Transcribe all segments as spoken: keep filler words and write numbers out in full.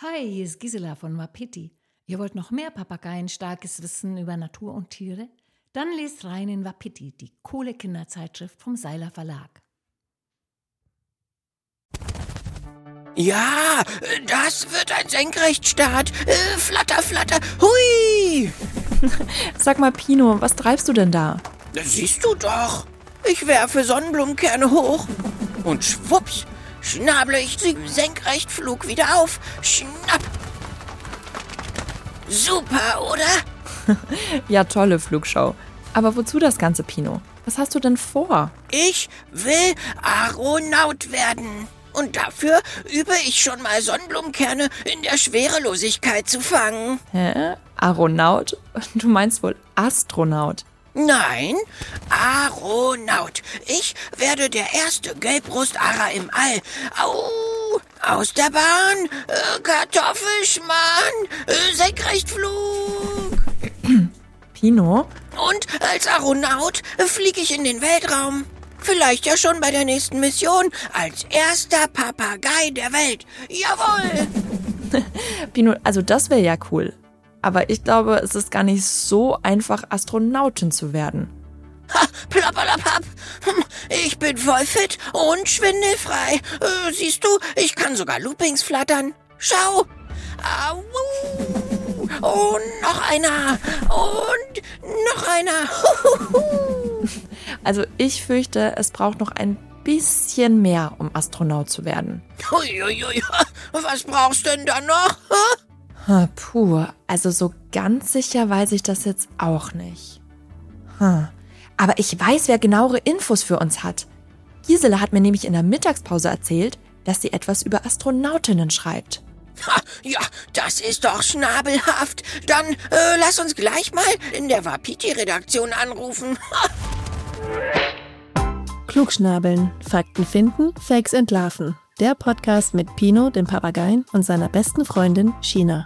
Hi, hier ist Gisela von Wapiti. Ihr wollt noch mehr Papageien-starkes Wissen über Natur und Tiere? Dann lest rein in Wapiti, die coole Kinderzeitschrift vom Seiler Verlag. Ja, das wird ein Senkrechtstart. Äh, flatter, flatter, hui! Sag mal, Pino, was treibst du denn da? Das siehst du doch. Ich werfe Sonnenblumenkerne hoch und schwupps, schnable ich sie im Senkrechtflug wieder auf. Schnapp! Super, oder? Ja, tolle Flugshow. Aber wozu das Ganze, Pino? Was hast du denn vor? Ich will Aeronaut werden. Und dafür übe ich schon mal Sonnenblumenkerne in der Schwerelosigkeit zu fangen. Hä? Aeronaut? Du meinst wohl Astronaut? Nein, Aeronaut. Ich werde der erste Gelbbrustara im All. Au, aus der Bahn, äh, Kartoffelschmarrn, äh, Senkrechtflug. Pino? Und als Aeronaut äh, fliege ich in den Weltraum. Vielleicht ja schon bei der nächsten Mission als erster Papagei der Welt. Jawohl! Pino, also das wäre ja cool. Aber ich glaube, es ist gar nicht so einfach, Astronautin zu werden. Ha, plappalapapp. Hm, ich bin voll fit und schwindelfrei. Äh, siehst du, ich kann sogar Loopings flattern. Schau. Au. Und noch einer. Und noch einer. Also ich fürchte, es braucht noch ein bisschen mehr, um Astronaut zu werden. Uiuiui. Was brauchst denn da noch? Hm, puh, also so ganz sicher weiß ich das jetzt auch nicht. Hm. Aber ich weiß, wer genauere Infos für uns hat. Gisela hat mir nämlich in der Mittagspause erzählt, dass sie etwas über Astronautinnen schreibt. Ha, ja, das ist doch schnabelhaft. Dann äh, lass uns gleich mal in der Wapiti-Redaktion anrufen. Klugschnabeln, Fakten finden, Fakes entlarven. Der Podcast mit Pino, dem Papageien, und seiner besten Freundin China.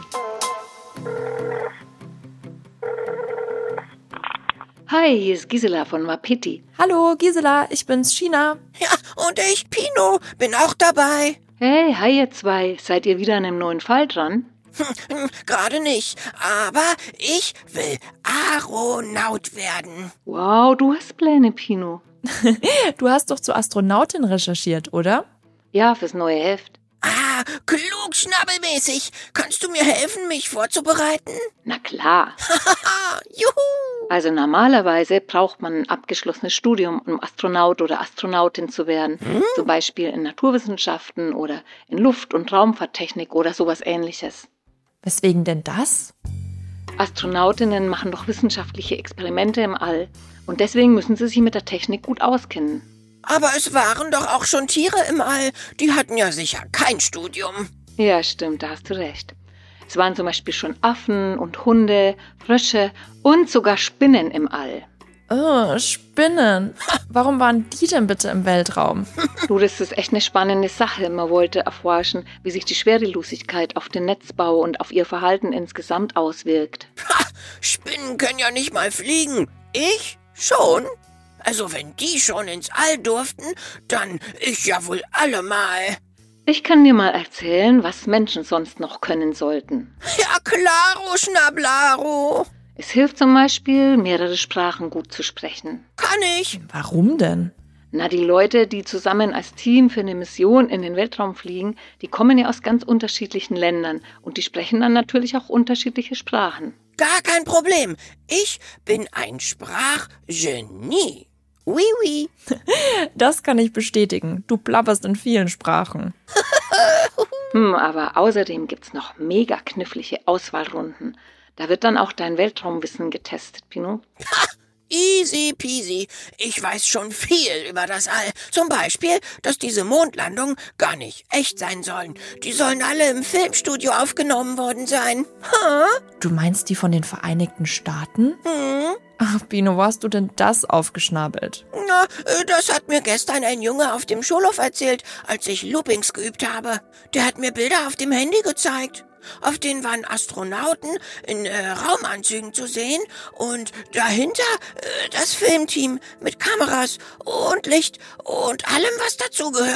Hi, hier ist Gisela von Wapiti. Hallo, Gisela, ich bin's, China. Ja, und ich, Pino, bin auch dabei. Hey, hi ihr zwei. Seid ihr wieder an einem neuen Fall dran? Hm, gerade nicht, aber ich will Aeronaut werden. Wow, du hast Pläne, Pino. Du hast doch zur Astronautin recherchiert, oder? Ja, fürs neue Heft. Ah, klugschnabbelmäßig. Kannst du mir helfen, mich vorzubereiten? Na klar. Haha, juhu. Also normalerweise braucht man ein abgeschlossenes Studium, um Astronaut oder Astronautin zu werden. Hm? Zum Beispiel in Naturwissenschaften oder in Luft- und Raumfahrttechnik oder sowas Ähnliches. Weswegen denn das? Astronautinnen machen doch wissenschaftliche Experimente im All. Und deswegen müssen sie sich mit der Technik gut auskennen. Aber es waren doch auch schon Tiere im All. Die hatten ja sicher kein Studium. Ja, stimmt, da hast du recht. Es waren zum Beispiel schon Affen und Hunde, Frösche und sogar Spinnen im All. Oh, Spinnen. Warum waren die denn bitte im Weltraum? Du, das ist echt eine spannende Sache. Man wollte erforschen, wie sich die Schwerelosigkeit auf den Netzbau und auf ihr Verhalten insgesamt auswirkt. Ha, Spinnen können ja nicht mal fliegen. Ich schon? Also wenn die schon ins All durften, dann ich ja wohl allemal. Ich kann dir mal erzählen, was Menschen sonst noch können sollten. Ja, klaro, Schnablaro. Es hilft zum Beispiel, mehrere Sprachen gut zu sprechen. Kann ich? Warum denn? Na, die Leute, die zusammen als Team für eine Mission in den Weltraum fliegen, die kommen ja aus ganz unterschiedlichen Ländern und die sprechen dann natürlich auch unterschiedliche Sprachen. Gar kein Problem. Ich bin ein Sprachgenie. Oui, oui. Das kann ich bestätigen. Du plapperst in vielen Sprachen. hm, aber außerdem gibt's noch mega knifflige Auswahlrunden. Da wird dann auch dein Weltraumwissen getestet, Pino. Ha, easy peasy. Ich weiß schon viel über das All. Zum Beispiel, dass diese Mondlandungen gar nicht echt sein sollen. Die sollen alle im Filmstudio aufgenommen worden sein. Ha? Du meinst die von den Vereinigten Staaten? Hm? Ach, Pino, wo hast du denn das aufgeschnabelt? Na, das hat mir gestern ein Junge auf dem Schulhof erzählt, als ich Loopings geübt habe. Der hat mir Bilder auf dem Handy gezeigt. Auf denen waren Astronauten in äh, Raumanzügen zu sehen und dahinter äh, das Filmteam mit Kameras und Licht und allem, was dazugehört.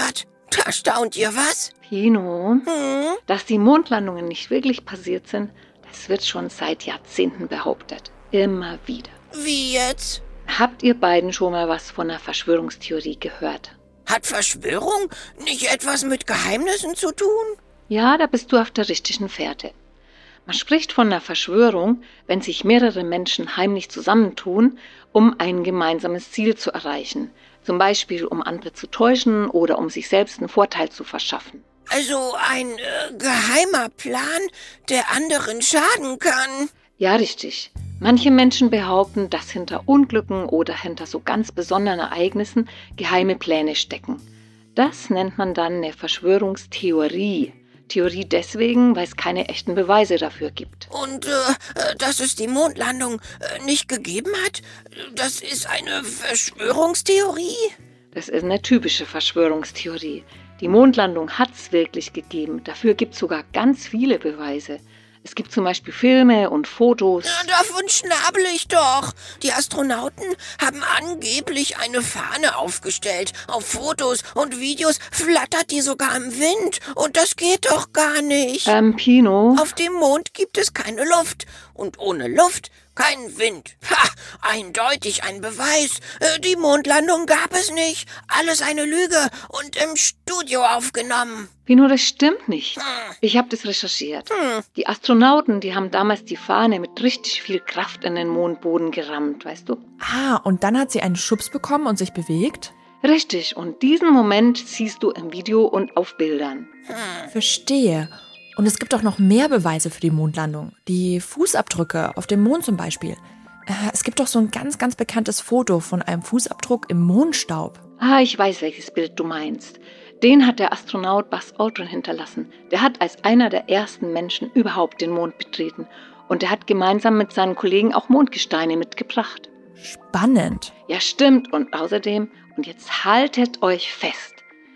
Da staunt ihr was? Pino, Hm? dass die Mondlandungen nicht wirklich passiert sind, das wird schon seit Jahrzehnten behauptet. Immer wieder. Wie jetzt? Habt ihr beiden schon mal was von einer Verschwörungstheorie gehört? Hat Verschwörung nicht etwas mit Geheimnissen zu tun? Ja, da bist du auf der richtigen Fährte. Man spricht von einer Verschwörung, wenn sich mehrere Menschen heimlich zusammentun, um ein gemeinsames Ziel zu erreichen. Zum Beispiel, um andere zu täuschen oder um sich selbst einen Vorteil zu verschaffen. Also ein äh, geheimer Plan, der anderen schaden kann. Ja, richtig. Manche Menschen behaupten, dass hinter Unglücken oder hinter so ganz besonderen Ereignissen geheime Pläne stecken. Das nennt man dann eine Verschwörungstheorie. Theorie deswegen, weil es keine echten Beweise dafür gibt. Und äh, dass es die Mondlandung äh, nicht gegeben hat, das ist eine Verschwörungstheorie? Das ist eine typische Verschwörungstheorie. Die Mondlandung hat es wirklich gegeben. Dafür gibt es sogar ganz viele Beweise. Es gibt zum Beispiel Filme und Fotos. Ja, davon schnabel ich doch. Die Astronauten haben angeblich eine Fahne aufgestellt. Auf Fotos und Videos flattert die sogar im Wind. Und das geht doch gar nicht. Ähm, Pino, Auf dem Mond gibt es keine Luft. Und ohne Luft kein Wind. Ha, eindeutig ein Beweis. Äh, Die Mondlandung gab es nicht. Alles eine Lüge und im Studio aufgenommen. Pino, das stimmt nicht. Ich habe das recherchiert. Die Astronauten, die haben damals die Fahne mit richtig viel Kraft in den Mondboden gerammt, weißt du? Ah, und dann hat sie einen Schubs bekommen und sich bewegt? Richtig, und diesen Moment siehst du im Video und auf Bildern. Verstehe. Und es gibt auch noch mehr Beweise für die Mondlandung. Die Fußabdrücke auf dem Mond zum Beispiel. Äh, Es gibt doch so ein ganz, ganz bekanntes Foto von einem Fußabdruck im Mondstaub. Ah, ich weiß, welches Bild du meinst. Den hat der Astronaut Buzz Aldrin hinterlassen. Der hat als einer der ersten Menschen überhaupt den Mond betreten. Und er hat gemeinsam mit seinen Kollegen auch Mondgesteine mitgebracht. Spannend. Ja, stimmt. Und außerdem, und jetzt haltet euch fest,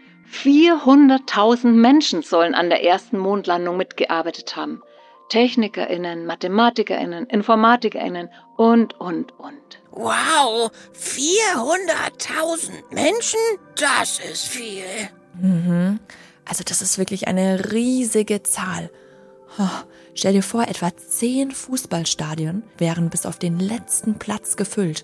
vierhunderttausend Menschen sollen an der ersten Mondlandung mitgearbeitet haben. TechnikerInnen, MathematikerInnen, InformatikerInnen und, und, und. Wow, vierhunderttausend Menschen? Das ist viel. Mhm. Also das ist wirklich eine riesige Zahl. Oh, stell dir vor, etwa zehn Fußballstadien wären bis auf den letzten Platz gefüllt.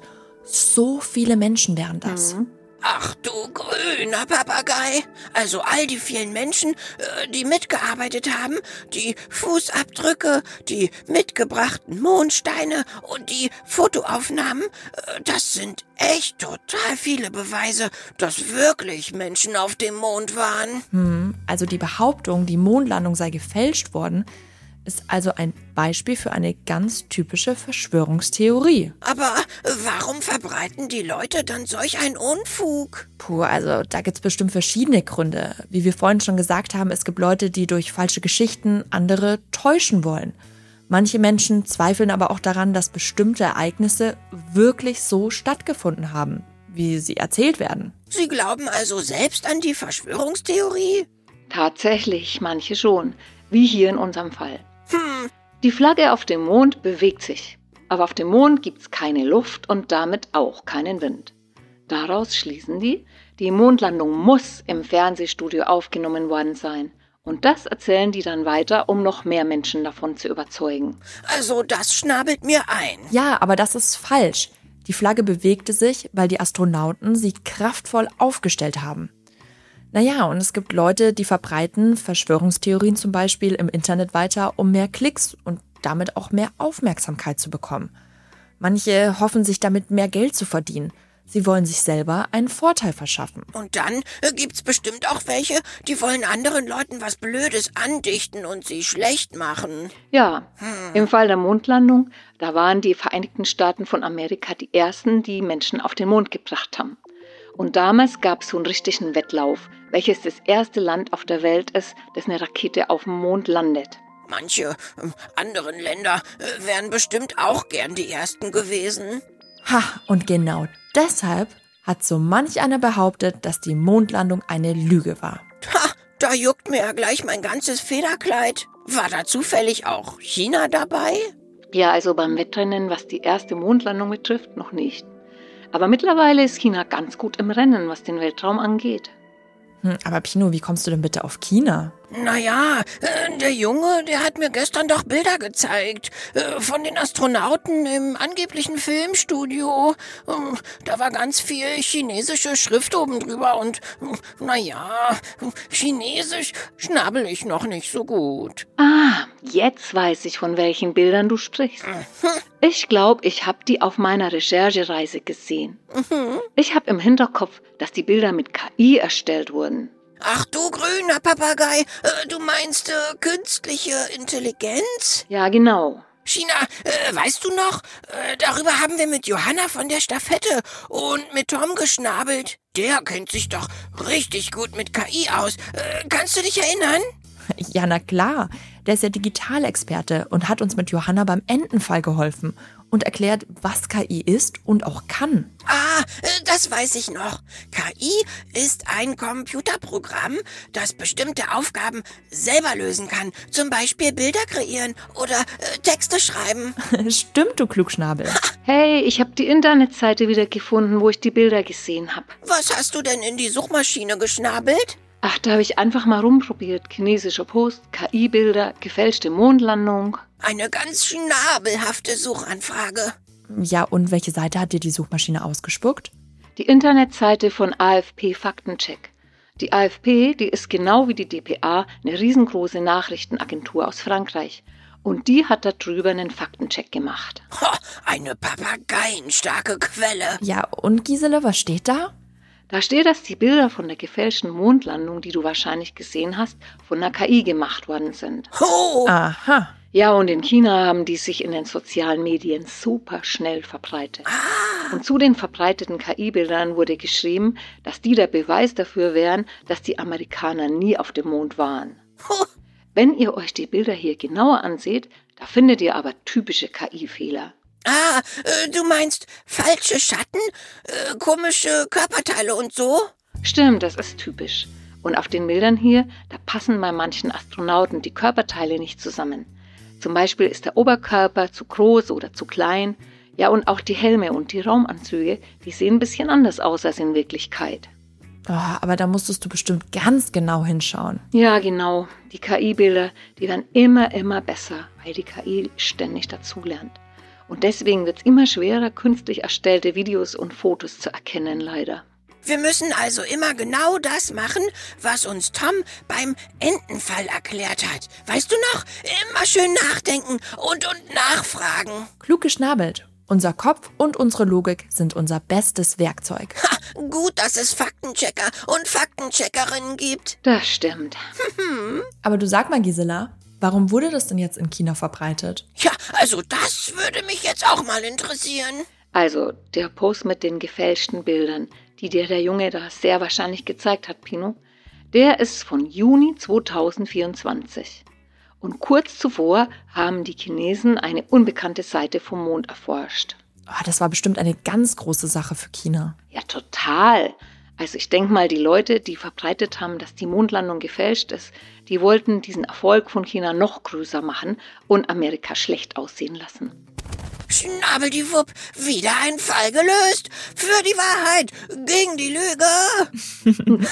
So viele Menschen wären das. Mhm. Ach du grüner Papagei. Also all die vielen Menschen, äh, die mitgearbeitet haben, die Fußabdrücke, die mitgebrachten Mondsteine und die Fotoaufnahmen, äh, das sind echt total viele Beweise, dass wirklich Menschen auf dem Mond waren. Hm, also die Behauptung, die Mondlandung sei gefälscht worden, ist also ein Beispiel für eine ganz typische Verschwörungstheorie. Aber warum verbreiten die Leute dann solch einen Unfug? Puh, also da gibt's bestimmt verschiedene Gründe. Wie wir vorhin schon gesagt haben, es gibt Leute, die durch falsche Geschichten andere täuschen wollen. Manche Menschen zweifeln aber auch daran, dass bestimmte Ereignisse wirklich so stattgefunden haben, wie sie erzählt werden. Sie glauben also selbst an die Verschwörungstheorie? Tatsächlich, manche schon, wie hier in unserem Fall. Hm, Die Flagge auf dem Mond bewegt sich, aber auf dem Mond gibt es keine Luft und damit auch keinen Wind. Daraus schließen die, die Mondlandung muss im Fernsehstudio aufgenommen worden sein. Und das erzählen die dann weiter, um noch mehr Menschen davon zu überzeugen. also das schnabelt mir ein. Ja, aber das ist falsch. Die Flagge bewegte sich, weil die Astronauten sie kraftvoll aufgestellt haben. Naja, und es gibt Leute, die verbreiten Verschwörungstheorien zum Beispiel im Internet weiter, um mehr Klicks und damit auch mehr Aufmerksamkeit zu bekommen. Manche hoffen sich damit mehr Geld zu verdienen. Sie wollen sich selber einen Vorteil verschaffen. Und dann äh, gibt's bestimmt auch welche, die wollen anderen Leuten was Blödes andichten und sie schlecht machen. Ja, im Fall der Mondlandung, da waren die Vereinigten Staaten von Amerika die ersten, die Menschen auf den Mond gebracht haben. Und damals gab es so einen richtigen Wettlauf, welches das erste Land auf der Welt ist, das eine Rakete auf dem Mond landet. Manche ähm, anderen Länder äh, wären bestimmt auch gern die Ersten gewesen. Ha, und genau deshalb hat so manch einer behauptet, dass die Mondlandung eine Lüge war. Ha, da juckt mir ja gleich mein ganzes Federkleid. War da zufällig auch China dabei? Ja, also beim Wettrennen, was die erste Mondlandung betrifft, noch nicht. Aber mittlerweile ist China ganz gut im Rennen, was den Weltraum angeht. Hm, aber Pino, wie kommst du denn bitte auf China? Naja, äh, der Junge, der hat mir gestern doch Bilder gezeigt. Äh, von den Astronauten im angeblichen Filmstudio. Ähm, da war ganz viel chinesische Schrift oben drüber und, äh, naja, Chinesisch schnabel ich noch nicht so gut. Ah, jetzt weiß ich, von welchen Bildern du sprichst. Ich glaube, ich habe die auf meiner Recherchereise gesehen. Ich habe im Hinterkopf, dass die Bilder mit K I erstellt wurden. Ach du grüner Papagei, äh, du meinst äh, künstliche Intelligenz? Ja, genau. China, äh, weißt du noch, äh, darüber haben wir mit Johanna von der Stafette und mit Tom geschnabelt. Der kennt sich doch richtig gut mit K I aus. Äh, kannst du dich erinnern? Ja, na klar. Der ist ja Digitalexperte und hat uns mit Johanna beim Entenfall geholfen und erklärt, was K I ist und auch kann. Ah, äh, das weiß ich noch. K I ist ein Computerprogramm, das bestimmte Aufgaben selber lösen kann. Zum Beispiel Bilder kreieren oder äh, Texte schreiben. Stimmt, du Klugschnabel. Hey, ich habe die Internetseite wieder gefunden, wo ich die Bilder gesehen habe. Was hast du denn in die Suchmaschine geschnabelt? Ach, da habe ich einfach mal rumprobiert. Chinesischer Post, K I-Bilder, gefälschte Mondlandung. Eine ganz schnabelhafte Suchanfrage. Ja, und welche Seite hat dir die Suchmaschine ausgespuckt? Die Internetseite von A F P Faktencheck. Die A F P, die ist genau wie die D P A eine riesengroße Nachrichtenagentur aus Frankreich. Und die hat da drüber einen Faktencheck gemacht. Ho, eine papageienstarke Quelle. Ja, und Gisele, was steht da? Da steht, dass die Bilder von der gefälschten Mondlandung, die du wahrscheinlich gesehen hast, von einer K I gemacht worden sind. Oh. Aha. Ja, und in China haben die sich in den sozialen Medien super schnell verbreitet. Ah. Und zu den verbreiteten K I-Bildern wurde geschrieben, dass die der Beweis dafür wären, dass die Amerikaner nie auf dem Mond waren. Oh. Wenn ihr euch die Bilder hier genauer anseht, da findet ihr aber typische K I-Fehler. Ah, äh, du meinst falsche Schatten, äh, komische Körperteile und so? Stimmt, das ist typisch. Und auf den Bildern hier, da passen bei manchen Astronauten die Körperteile nicht zusammen. Zum Beispiel ist der Oberkörper zu groß oder zu klein. Ja, und auch die Helme und die Raumanzüge, die sehen ein bisschen anders aus als in Wirklichkeit. Oh, aber da musstest du bestimmt ganz genau hinschauen. Ja, genau. Die K I-Bilder, die werden immer, immer besser, weil die K I ständig dazulernt. Und deswegen wird es immer schwerer, künstlich erstellte Videos und Fotos zu erkennen, leider. Wir müssen also immer genau das machen, was uns Tom beim Entenfall erklärt hat. Weißt du noch? Immer schön nachdenken und, und nachfragen. Klug geschnabelt. Unser Kopf und unsere Logik sind unser bestes Werkzeug. Ha, gut, dass es Faktenchecker und Faktencheckerinnen gibt. Das stimmt. Aber du sag mal, Gisela, warum wurde das denn jetzt in China verbreitet? Ja, also das würde mich jetzt auch mal interessieren. Also, der Post mit den gefälschten Bildern, die dir der Junge da sehr wahrscheinlich gezeigt hat, Pino, der ist von Juni zweitausendvierundzwanzig. Und kurz zuvor haben die Chinesen eine unbekannte Seite vom Mond erforscht. Oh, das war bestimmt eine ganz große Sache für China. Ja, total. Also ich denke mal, die Leute, die verbreitet haben, dass die Mondlandung gefälscht ist, die wollten diesen Erfolg von China noch größer machen und Amerika schlecht aussehen lassen. Schnabeldiwupp, wieder ein Fall gelöst. Für die Wahrheit, gegen die Lüge.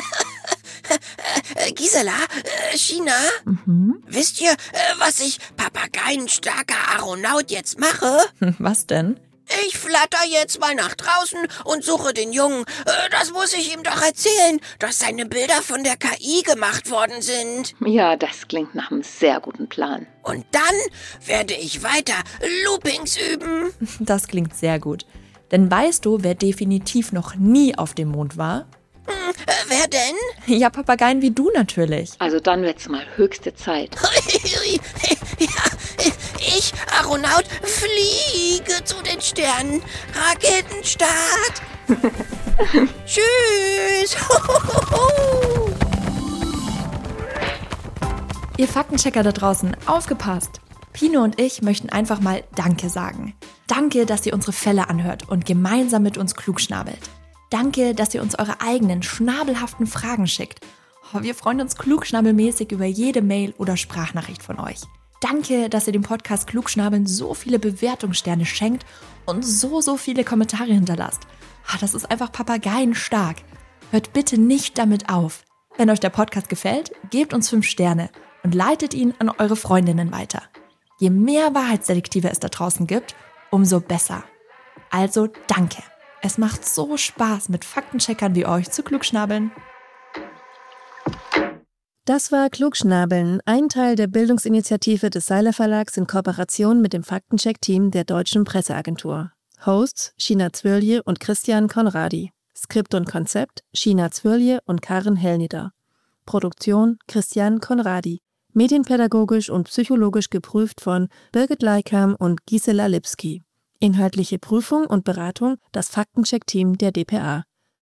äh, Gisela, äh, China, Mhm. wisst ihr, äh, was ich papageienstarker Aeronaut jetzt mache? Was denn? Ich flatter jetzt mal nach draußen und suche den Jungen. Äh, das muss ich ihm doch erzählen, dass seine Bilder von der K I gemacht worden sind. Ja, das klingt nach einem sehr guten Plan. Und dann werde ich weiter Loopings üben. Das klingt sehr gut. Denn weißt du, wer definitiv noch nie auf dem Mond war? Hm, äh, wer denn? Ja, Papageien wie du natürlich. Also dann wird's mal höchste Zeit. Ja, ich, Aeronaut, fliege zu den Sternen. Raketenstart. Tschüss. Ihr Faktenchecker da draußen, aufgepasst! Pino und ich möchten einfach mal Danke sagen. Danke, dass ihr unsere Fälle anhört und gemeinsam mit uns klugschnabelt. Danke, dass ihr uns eure eigenen schnabelhaften Fragen schickt. Oh, wir freuen uns klugschnabelmäßig über jede Mail oder Sprachnachricht von euch. Danke, dass ihr dem Podcast Klugschnabeln so viele Bewertungssterne schenkt und so, so viele Kommentare hinterlasst. Ah, das ist einfach papageienstark. Hört bitte nicht damit auf. Wenn euch der Podcast gefällt, gebt uns fünf Sterne und leitet ihn an eure Freundinnen weiter. Je mehr Wahrheitsdetektive es da draußen gibt, umso besser. Also danke. Es macht so Spaß, mit Faktencheckern wie euch zu klugschnabeln. Das war Klugschnabeln, ein Teil der Bildungsinitiative des Seiler Verlags in Kooperation mit dem Faktencheck-Team der Deutschen Presseagentur. Hosts China Zwirlje und Christian Konradi. Skript und Konzept China Zwirlje und Karen Hellnieder. Produktion Christian Konradi. Medienpädagogisch und psychologisch geprüft von Birgit Leikam und Gisela Lipski. Inhaltliche Prüfung und Beratung das Faktencheck-Team der D P A.